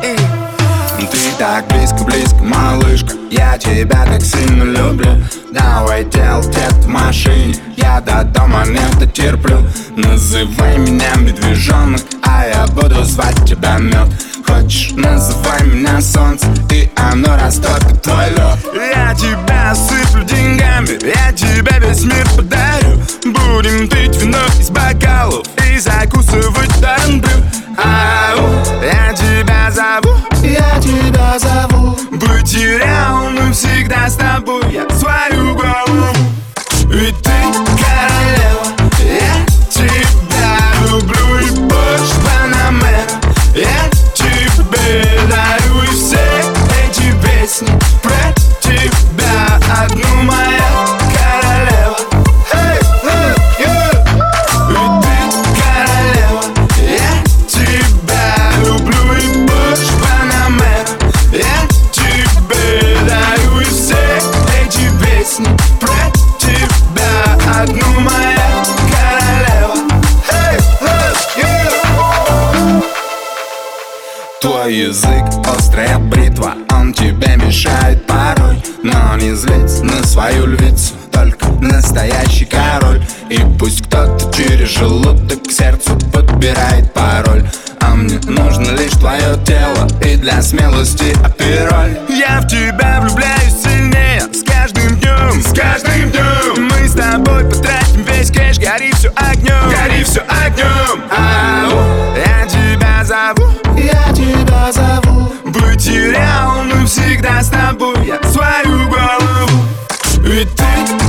Ты так близко-близко, малышка, я тебя так сильно люблю. Давай делать это в машине, я до дома момента терплю. Называй меня медвежонок, а я буду звать тебя мед. Хочешь, называй меня солнце, и оно растопит твой лед. Я тебя сыплю деньгами, я тебе весь мир подарю. Будем пить вино из бокалов и закусывать тарантю. Ау, я тебя зову, я тебя зову. быть реальным всегда с тобой, я свою голову. Ведь ты королева, я тебя люблю и больше Панамера. Я тебе дарю и все эти песни про тебя, одну моя королева. Hey, hey, yeah. Ведь ты королева, я тебя люблю и больше Панамера. Я тебе дарю и все эти песни про тебя, одну моя королева. Hey, hey, yeah. Твой язык острая бритва, он тебе мешает порой. Но не злись на свою львицу, только настоящий король. И пусть кто-то через желудок к сердцу подбирает пароль, а мне нужно лишь твое тело и для смелости апероль. Я в тебя влюбляюсь сильнее с каждым днем, с каждым днем. Мы с тобой потратим весь кэш, гори все огнем, гори все огнем. Ау, я тебя зову, я тебя зову. быть реальным всегда с тобой, я свою голову. Ведь ты